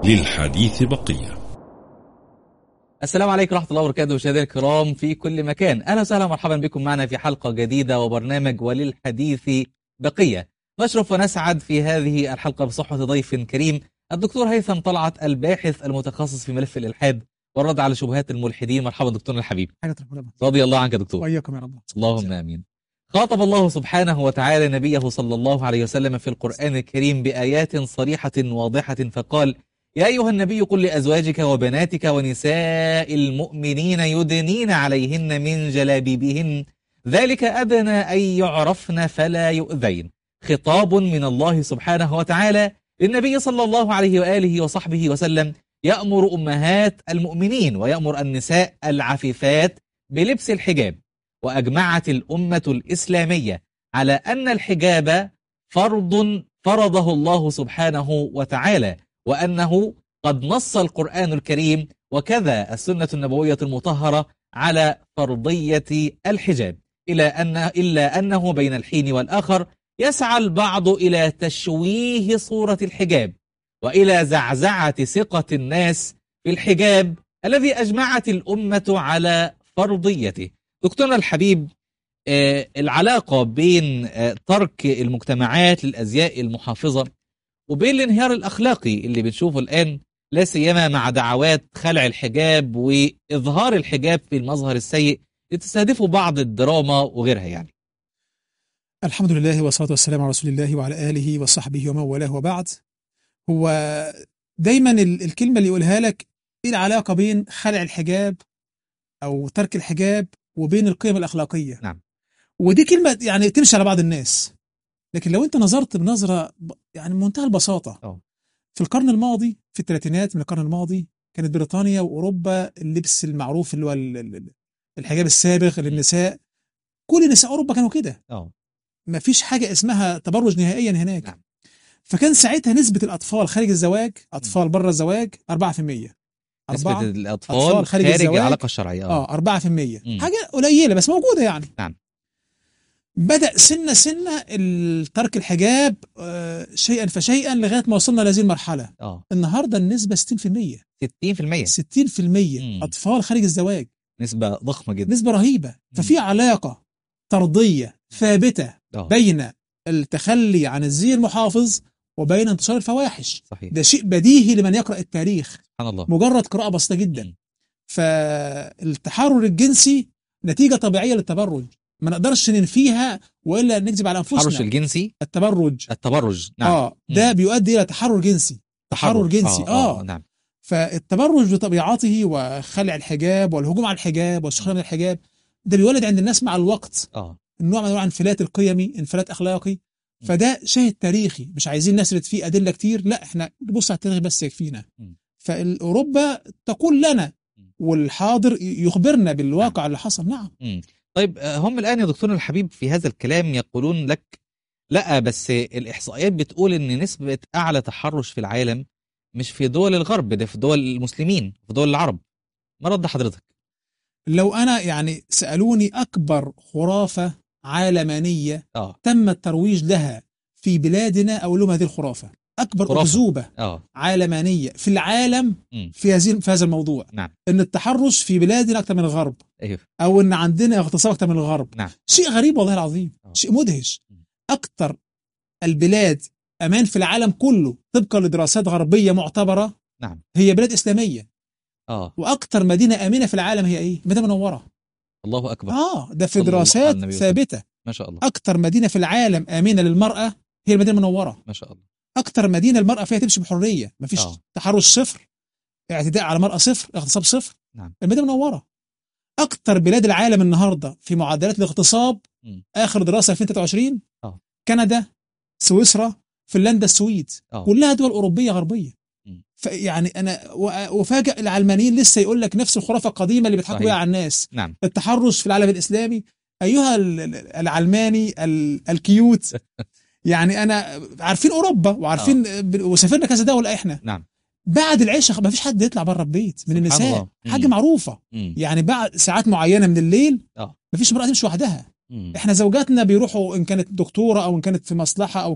للحديث بقية. السلام عليكم ورحمة الله وبركاته مشاهدينا الكرام في كل مكان، أهلا وسهلا ومرحبا بكم معنا في حلقة جديدة وبرنامج وللحديث بقية. نشرف ونسعد في هذه الحلقة بصحبة ضيف كريم الدكتور هيثم طلعت، الباحث المتخصص في ملف الإلحاد والرد على شبهات الملحدين. مرحبا دكتورنا الحبيب، رضي الله عنك دكتور. وإياكم يا رب. اللهم آمين. خاطب الله سبحانه وتعالى نبيه صلى الله عليه وسلم في القرآن الكريم بآيات صريحة واضحة فقال: يا أيها النبي قل لأزواجك وبناتك ونساء المؤمنين يدنين عليهن من جلابيبهن ذلك أدنى أن يعرفن فلا يؤذين. خطاب من الله سبحانه وتعالى للنبي صلى الله عليه وآله وصحبه وسلم، يأمر أمهات المؤمنين ويأمر النساء العفيفات بلبس الحجاب. وأجمعت الأمة الإسلامية على أن الحجاب فرض فرضه الله سبحانه وتعالى، وأنه قد نص القرآن الكريم وكذا السنة النبوية المطهرة على فرضية الحجاب، إلا أنه بين الحين والآخر يسعى البعض إلى تشويه صورة الحجاب وإلى زعزعة ثقة الناس في الحجاب الذي أجمعت الأمة على فرضيته. دكتورنا الحبيب، العلاقة بين ترك المجتمعات للأزياء المحافظة وبين الانهيار الأخلاقي اللي بنشوفه الآن، لا سيما مع دعوات خلع الحجاب وإظهار الحجاب في المظهر السيء لتستهدفه بعض الدراما وغيرها يعني. الحمد لله والصلاة والسلام على رسول الله وعلى آله وصحبه ومن والاه، وبعد. هو دايما الكلمة اللي يقولها لك إيه العلاقة بين خلع الحجاب أو ترك الحجاب وبين القيم الأخلاقية؟ نعم. ودي كلمة يعني تمشي على بعض الناس، لكن لو أنت نظرت بنظرة يعني منتهى البساطة، في القرن الماضي، في الثلاثينات من القرن الماضي، كانت بريطانيا وأوروبا اللبس المعروف اللي هو الحجاب السابغ للنساء، كل نساء أوروبا كانوا كده. ما فيش حاجة اسمها تبرج نهائيا هناك. نعم. فكان ساعتها نسبة الأطفال خارج الزواج، أطفال بره الزواج 4%. نسبة الأطفال خارج العلاقة الشرعية 4%. حاجة قليلة بس موجودة يعني. نعم. بدأ سنة ترك الحجاب شيئا فشيئا لغاية ما وصلنا لهذه المرحلة. النهاردة النسبة 60%. 60% أطفال خارج الزواج، نسبة ضخمة جدا، نسبة رهيبة. ففي علاقة طردية ثابتة بين التخلي عن الزي المحافظ وبين انتشار الفواحش. صحيح. ده شيء بديهي لمن يقرأ التاريخ، سبحان الله، مجرد قراءة بسيطة جدا. فالتحرر الجنسي نتيجة طبيعية للتبرج، ما نقدرش ننفيها وإلا نكذب على أنفسنا. التحرش الجنسي، التبرج نعم. ده بيؤدي إلى تحرر جنسي. نعم. فالتبرج بطبيعته وخلع الحجاب والهجوم على الحجاب والسخرية من الحجاب ده بيولد عند الناس مع الوقت النوع من انواع انفلات القيمي، انفلات اخلاقي. فده شاهد تاريخي، مش عايزين نسرد فيه ادله كتير، لا احنا نبص على التاريخ بس يكفينا. فاوروبا تقول لنا والحاضر يخبرنا بالواقع اللي حصل. نعم. طيب، هم الان يا دكتورنا الحبيب في هذا الكلام يقولون لك لا، بس الاحصائيات بتقول ان نسبه اعلى تحرش في العالم مش في دول الغرب، ده في دول المسلمين، في دول العرب. ما رد حضرتك؟ لو أنا يعني سألوني أكبر خرافة عالمانية تم الترويج لها في بلادنا، أقول لهم هذه الخرافة أكبر أكذوبة عالمانية في العالم في هذا الموضوع. نعم. إن التحرش في بلادنا أكثر من الغرب. أيوه. أو إن عندنا اغتصاب أكثر من الغرب. نعم. شيء غريب والله العظيم. شيء مدهش. أكثر البلاد أمان في العالم كله طبقا لدراسات غربية معتبرة. نعم. هي بلاد إسلامية. وأكتر مدينة آمنة في العالم هي إيه؟ مدينة منورة. الله أكبر. ده في دراسات ثابتة. ما شاء الله. أكتر مدينة في العالم آمنة للمرأة هي المدينة المنورة. ما شاء الله. أكتر مدينة المرأة فيها تمشي بحرية، مفيش تحرش صفر، اعتداء على المرأة صفر، اغتصاب صفر. نعم. المدينة المنورة. أكتر بلاد العالم النهاردة في معدلات الاغتصاب، آخر دراسة 2023 كندا، سويسرا، فنلندا، السويد، كلها دول أوروبية غربية. يعني أنا وفاجأ العلمانيين لسه يقول لك نفس الخرافة القديمة اللي بيضحكوا بيها على الناس. نعم. التحرش في العالم الإسلامي. أيها العلماني الكيوت يعني أنا عارفين أوروبا وعارفين وسافرنا كذا دولة إحنا. نعم. بعد العشاء ما فيش حد يطلع بره البيت من النساء، حاجة معروفة. يعني بعد ساعات معينة من الليل ما فيش امرأة تمشي وحدها. احنا زوجاتنا بيروحوا ان كانت دكتورة او ان كانت في مصلحة او كان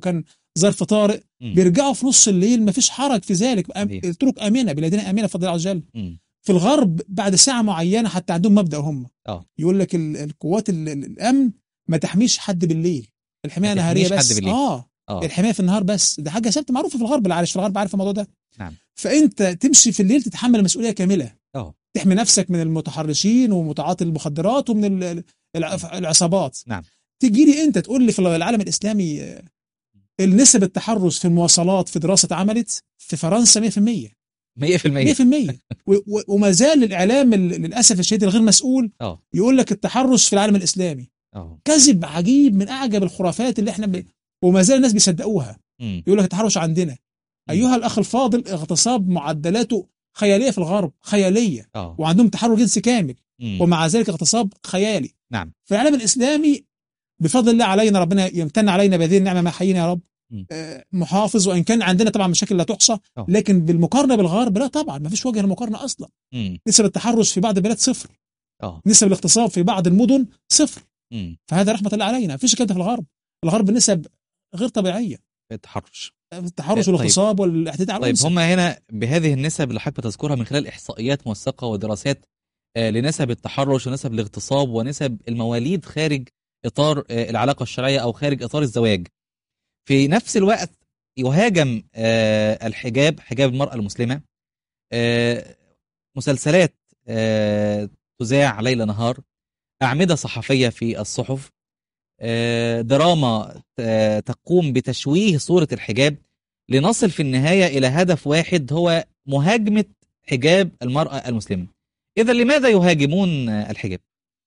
ظرف طارئ بيرجعوا في نص الليل، مفيش حرج في ذلك، الطرق آمنة، بلادنا آمنة بفضل الله عز وجل. في الغرب بعد ساعة معينة حتى عندهم مبدأ هم يقول لك القوات الأمن ما تحميش حد بالليل، الحماية نهارية بس. الحماية في النهار بس، ده حاجة ثابتة معروفة في الغرب، اللي عايش في الغرب عارف الموضوع ده. نعم. فأنت تمشي في الليل تتحمل مسؤولية كاملة، تحمي نفسك من المتحرشين ومتعاطي المخدرات ومن العصابات. نعم. تجي لي أنت تقول لي في العالم الإسلامي النسب التحرش في المواصلات في دراسة اتعملت في فرنسا 100%. 100%. وما زال الإعلام للأسف الشديد الغير مسؤول يقول لك التحرش في العالم الإسلامي. كذب عجيب من أعجب الخرافات اللي احنا وما زال الناس بيصدقوها. يقول لك التحرش عندنا. أيها الأخ الفاضل، اغتصاب معدلاته خيالية في الغرب، خيالية. وعندهم تحرر جنسي كامل، ومع ذلك اغتصاب خيالي. نعم. في العالم الإسلامي بفضل الله علينا، ربنا يمتن علينا بهذه النعمة ما حيينا يا رب، محافظ، وإن كان عندنا طبعا مشاكل لا تحصى، لكن بالمقارنة بالغرب لا طبعا ما فيش وجه للمقارنة أصلا. نسب التحرش في بعض البلاد 0، نسب الاغتصاب في بعض المدن 0. فهذا رحمة الله علينا، ما فيش كده في الغرب. الغرب نسب غير طبيعية التحرش والاغتصاب والاعتداء على الأنثى. هم هنا بهذه النسب اللي حضرتك بتذكرها من خلال إحصائيات موثقة ودراسات لنسب التحرش ونسب الاغتصاب ونسب المواليد خارج إطار العلاقة الشرعية أو خارج إطار الزواج. في نفس الوقت يهاجم الحجاب، حجاب المرأة المسلمة، مسلسلات تذاع ليل نهار، أعمدة صحفية في الصحف، دراما تقوم بتشويه صورة الحجاب، لنصل في النهاية إلى هدف واحد هو مهاجمة حجاب المرأة المسلمة. إذا لماذا يهاجمون الحجاب؟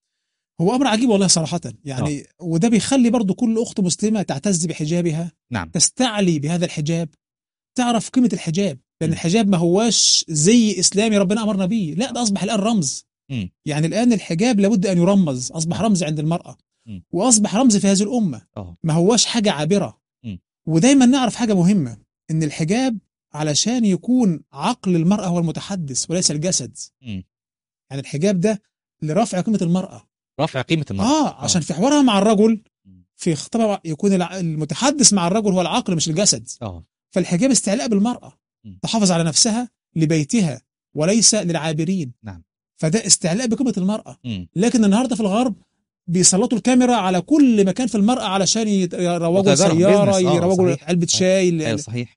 هو أمر عجيب والله صراحة يعني. وده بيخلي برضو كل أخت مسلمة تعتز بحجابها. نعم. تستعلي بهذا الحجاب، تعرف قيمة الحجاب، لأن الحجاب ما هواش زي إسلامي ربنا أمرنا به، لا ده أصبح الآن رمز. يعني الآن الحجاب لابد أن يرمز، أصبح رمز عند المرأة، وأصبح رمز في هذه الأمة، ما هواش حاجة عابرة. ودايما نعرف حاجة مهمة، إن الحجاب علشان يكون عقل المرأة هو المتحدث وليس الجسد. يعني الحجاب ده لرفع قيمة المرأة، رفع قيمة المرأة. عشان في حوارها مع الرجل، في خطابها يكون المتحدث مع الرجل هو العقل مش الجسد. فالحجاب استعلاء بالمرأة، تحافظ على نفسها لبيتها وليس للعابرين. نعم. فده استعلاء بقيمة المرأة. لكن النهاردة في الغرب بيسلطوا الكاميرا على كل مكان في المرأة علشان يروجوا سيارة، يروجوا علبة شاي. صحيح.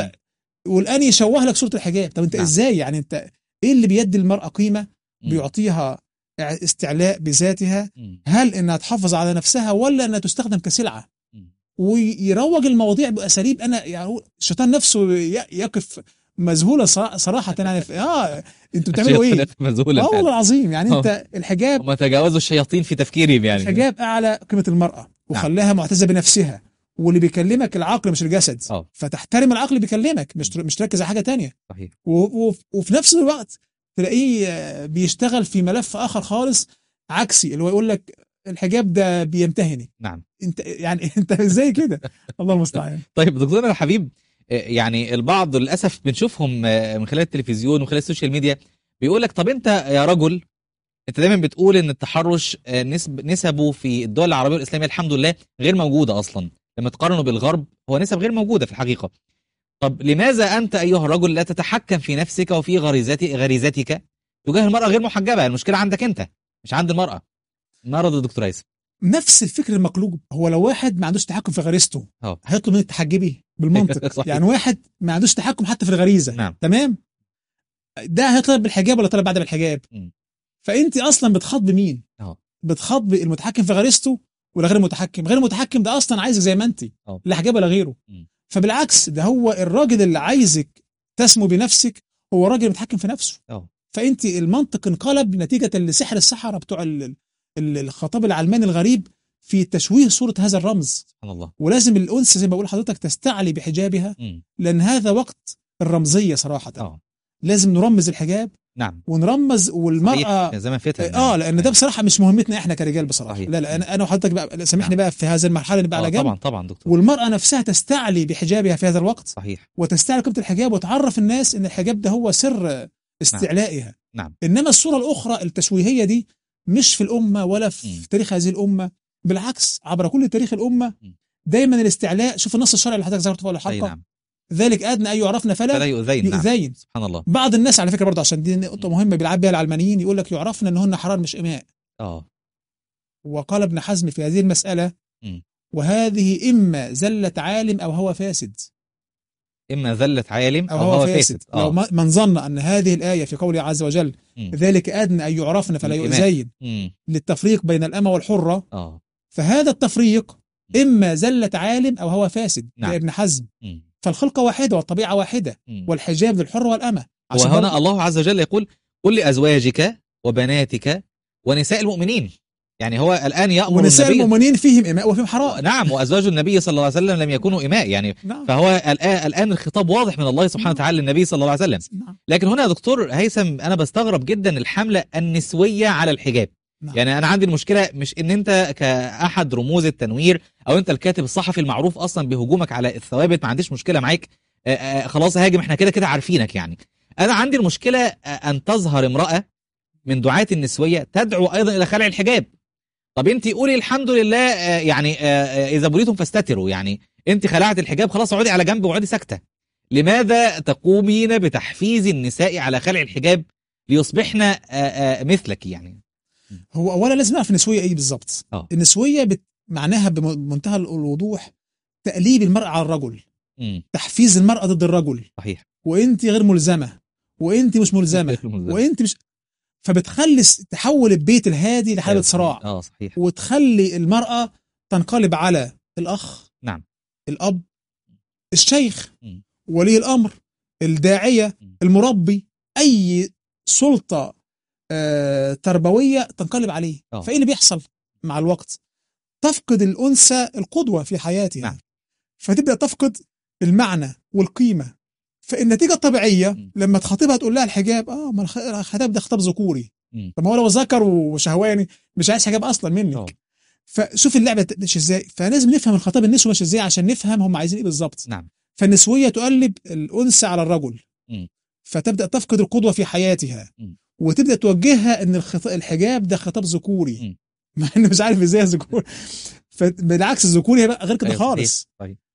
والآن يشوه لك صورة الحجاب. طب انت ازاي يعني؟ انت ايه اللي بيدي المرأة قيمة؟ بيعطيها استعلاء بذاتها. هل انها تحافظ على نفسها ولا انها تستخدم كسلعة؟ ويروج المواضيع بأساليب انا يعني الشيطان نفسه يقف مذهولا صراحة. يعني انتوا بتعملوا ايه؟ مذهولا والله العظيم. يعني انت الحجاب، هم تجاوزوا الشياطين في تفكيرهم. يعني الحجاب اعلى قيمة المرأة وخلاها معتزة بنفسها، واللي بيكلمك العقل مش الجسد. فتحترم العقل اللي بيكلمك، مش تركز على حاجة تانية. صحيح. وفي نفس الوقت تلاقيه بيشتغل في ملف آخر خالص عكسي، اللي هو يقول لك الحجاب ده بيمتهني. نعم. انت يعني انت ازاي كده؟ الله المستعان. طيب دكتورنا الحبيب، يعني البعض للأسف بنشوفهم من خلال التلفزيون ومن خلال السوشيال ميديا بيقول لك طب انت يا رجل، انت دايما بتقول ان التحرش نسبه في الدول العربية والإسلامية الحمد لله غير موجودة أصلا، لما تقارنه بالغرب هو نسب غير موجودة في الحقيقة. طب لماذا أنت أيها الرجل لا تتحكم في نفسك وفي غريزتك تجاه المرأة غير محجبة؟ المشكلة عندك أنت مش عند المرأة. نرد الدكتور عيسى. نفس الفكر المقلوب. هو لو واحد ما عندوش تحكم في غريزته هيطلب منك تحجبي بالمنطق. يعني واحد ما عندوش تحكم حتى في الغريزة. نعم. تمام، ده هيطلب بالحجاب ولا طلب بعد بالحجاب؟ فأنت أصلا بتخاطب مين؟ بتخاطب المتحكم في غريزته ولا غير المتحكم؟ غير المتحكم ده أصلا عايزك زي ما أنت، لا حجاب ولا غيره. فبالعكس ده هو الراجل اللي عايزك تسمو بنفسك، هو راجل متحكم في نفسه. فأنت المنطق انقلب نتيجة لسحر السحرة بتوع الخطاب العلماني الغريب في تشويه صورة هذا الرمز. سبحان الله. ولازم الأنثى زي ما بقول حضرتك تستعلي بحجابها، لأن هذا وقت الرمزية صراحة. لازم نرمز الحجاب. نعم. ونرمز والمرأة زي ما فتن. لأن ده بصراحة مش مهمتنا احنا كرجال بصراحة. صحيح. لا أنا وحضرتك بقى سامحني بقى في هذه المرحلة نبقى على جنب. طبعا دكتور. والمرأة نفسها تستعلي بحجابها في هذا الوقت. صحيح. وتستعلي قيمة الحجاب وتعرف الناس ان الحجاب ده هو سر استعلائها. نعم. إنما الصورة الأخرى التشويهية دي مش في الأمة ولا في تاريخ هذه الأمة، بالعكس عبر كل تاريخ الأمة دايما الاستعلاء، شوف النص الشرعي اللي حضرتك ذكرته في الحلقه، نعم. ذلك ادنى ان يعرفن فلا يؤذين. يؤذين. نعم. سبحان الله. بعض الناس على فكره برضه، عشان دي نقطه مهمه بيلعب بيها العلمانيين، يقول لك يعرفن انهن حرام مش اماء. وقال ابن حزم في هذه المساله وهذه اما زله عالم او هوى فاسد. إما ذلة عالم أو هو فاسد. لو من ظن أن هذه الآية في قوله عز وجل ذلك أدنى أن يعرفن فلا يؤذين للتفريق بين الأمة والحرة، فهذا التفريق إما زلة عالم أو هو فاسد. نعم. لابن حزم فالخلقة واحدة والطبيعة واحدة والحجاب للحرة والأمة. وهنا الله عز وجل يقول قل لأزواجك وبناتك ونساء المؤمنين، يعني هو الآن يأمر ونساء النبي المؤمنين فيهم إماء وفيهم حرام. نعم. وأزواج النبي صلى الله عليه وسلم لم يكونوا إماء يعني. نعم. فهو الآن الخطاب واضح من الله سبحانه وتعالى للنبي صلى الله عليه وسلم. نعم. لكن هنا يا دكتور هيثم أنا بستغرب جدا الحملة النسوية على الحجاب. نعم. يعني أنا عندي المشكلة مش إن أنت كأحد رموز التنوير أو أنت الكاتب الصحفي المعروف أصلا بهجومك على الثوابت، ما عنديش مشكلة معاك، خلاص هاجم، احنا كده عارفينك يعني. أنا عندي المشكلة أن تظهر امرأة من دعاة النسوية تدعو أيضا إلى خلع الحجاب. طب انت قولي الحمد لله يعني اذا بليتم فاستتروا، يعني انت خلعت الحجاب خلاص اقعدي على جنب واقعدي ساكته. لماذا تقومين بتحفيز النساء على خلع الحجاب ليصبحن مثلك يعني؟ هو اولا لازم نعرف النسويه ايه بالظبط. النسويه معناها بمنتهى الوضوح تقليب المرأة على الرجل، تحفيز المرأة ضد الرجل. صحيح. وانت غير ملزمه وانت مش ملزمه وانت مش، فبتخلي تحول البيت الهادي لحالة صراع. صحيح. وتخلي المرأة تنقلب على الأخ، نعم، الأب، الشيخ، ولي الأمر، الداعية، المربي، أي سلطة تربوية تنقلب عليه. فإيه اللي بيحصل مع الوقت؟ تفقد الأنثى القدوة في حياتها. نعم. فتبدأ تفقد المعنى والقيمة. فالنتيجة الطبيعية لما تخاطبها تقول لها الحجاب، ما الخطاب ده خطاب ذكوري. طب ما هو لو ذكر وشهواني مش عايز حجاب اصلا منك. فشوف اللعبه ماشيه ازاي. فلازم نفهم الخطاب النسوي ماشي ازاي عشان نفهم هم عايزين ايه بالظبط. نعم. فالنسويه تقلب الانثى على الرجل، فتبدا تفقد القدوه في حياتها، وتبدا توجهها ان الحجاب ده خطاب ذكوري، مع انه مش عارف ازاي ذكوري. فبالعكس الذكوري هي بقى غير كده خالص.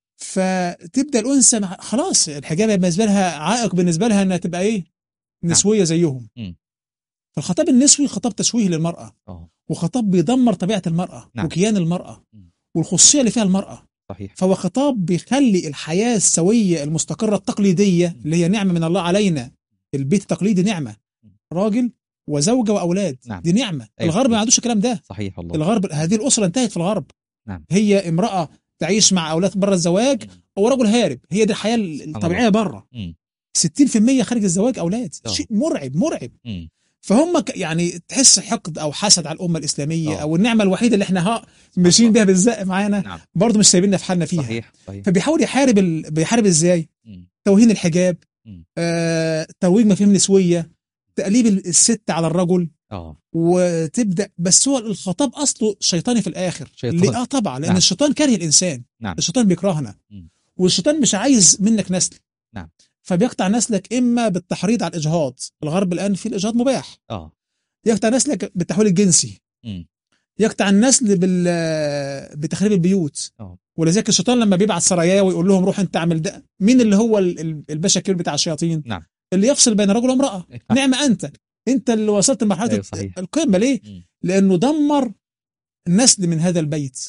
فتبدا الانثى خلاص الحجاب بالنسبه لها عائق، بالنسبه لها انها تبقى ايه، نسويه زيهم. فالخطاب النسوي خطاب تشويه للمراه، وخطاب بيدمر طبيعه المراه. نعم. وكيان المراه والخصوصيه اللي فيها المراه. صحيح. فهو خطاب بيخلي الحياه السويه المستقره التقليديه اللي هي نعمه من الله علينا. البيت التقليدي نعمه، راجل وزوجه واولاد. نعم. دي نعمه. الغرب ما عندوش الكلام ده. صحيح والله. الغرب هذه الاسره انتهت في الغرب. نعم. هي امراه تعيش مع اولاد بره الزواج او رجل هارب، هي دي الحياه الطبيعيه بره. 60% خارج الزواج اولاد. شيء مرعب. فهم يعني تحس حقد او حسد على الامه الاسلاميه. او النعمه الوحيده اللي احنا ماشيين بها بالزق معانا. نعم. برضه مش سايبيننا في حالنا فيها. صحيح. فبيحاول بيحارب ازاي؟ توهين الحجاب، ترويج مفاهيم نسويه، تقليب الست على الرجل. وتبدا بس هو الخطاب اصله شيطاني في الاخر. ليه؟ طبعا لان الشيطان كاره الانسان. نعم. الشيطان بيكرهنا. والشيطان مش عايز منك نسل. نعم. فبيقطع نسلك اما بالتحريض على الاجهاض. الغرب الان في الاجهاض مباح. يقطع نسلك بالتحويل الجنسي. يقطع النسل بتخريب البيوت. ولذلك الشيطان لما بيبعت سرايا ويقول لهم روح انت اعمل ده، مين اللي هو الباشا الكبير بتاع الشياطين؟ نعم. اللي يفصل بين رجل وامراه. نعمه انت اللي وصلت لمرحله القمه. ليه؟ لانه دمر النسل من هذا البيت.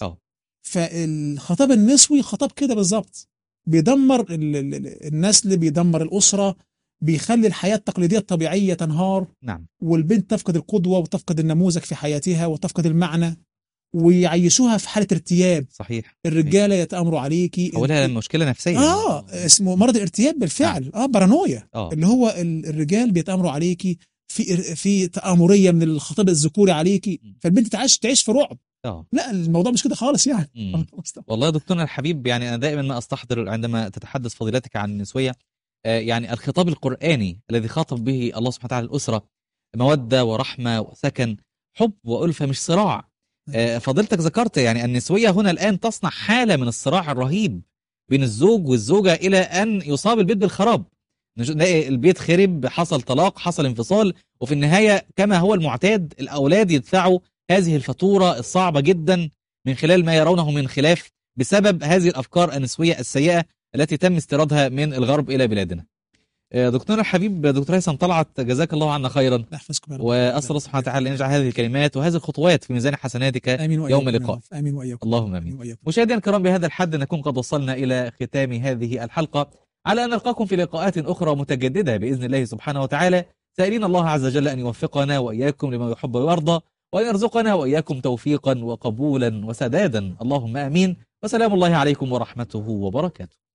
فالخطاب النسوي خطاب كده بالظبط، بيدمر النسل، بيدمر الاسره، بيخلي الحياه التقليديه الطبيعيه تنهار. نعم. والبنت تفقد القدوه وتفقد النموذج في حياتها وتفقد المعنى، ويعيشوها في حالة ارتياب. صحيح. الرجالة يتأمروا عليكي. أولها مشكلة نفسية. اسمه مرض الارتياب بالفعل. بارانويا. اللي هو الرجال بيتأمروا عليكي في تآمرية من الخطاب الذكوري عليكي. فالبنت تعيش في رعب. لا الموضوع مش كده خالص يعني. والله يا دكتورنا الحبيب، يعني أنا دائما ما أستحضر عندما تتحدث فضيلتك عن النسوية، يعني الخطاب القرآني الذي خاطب به الله سبحانه وتعالى الأسرة، مودة ورحمة وسكن، حب وألفة، مش صراع. فضيلتك ذكرت يعني النسوية هنا الآن تصنع حالة من الصراع الرهيب بين الزوج والزوجة إلى أن يصاب البيت بالخراب. نلاقي البيت خرب، حصل طلاق، حصل انفصال، وفي النهاية كما هو المعتاد الأولاد يدفعوا هذه الفاتورة الصعبة جدا من خلال ما يرونه من خلاف بسبب هذه الأفكار النسوية السيئة التي تم استيرادها من الغرب إلى بلادنا. دكتورنا الحبيب دكتور هيثم طلعت، جزاك الله عنا خيرا، وأسأل الله سبحانه وتعالى أن يجعل هذه الكلمات وهذه الخطوات في ميزان حسناتك يوم اللقاء. آمين وإياكم. اللهم آمين. مشاهدينا الكرام، بهذا الحد نكون قد وصلنا إلى ختام هذه الحلقة، على أن نلقاكم في لقاءات أخرى متجددة بإذن الله سبحانه وتعالى، سائلين الله عز وجل أن يوفقنا وإياكم لما يحب ويرضى، وأن يرزقنا وإياكم توفيقا وقبولا وسدادا، اللهم آمين. وسلام الله عليكم ورحمته وبركاته.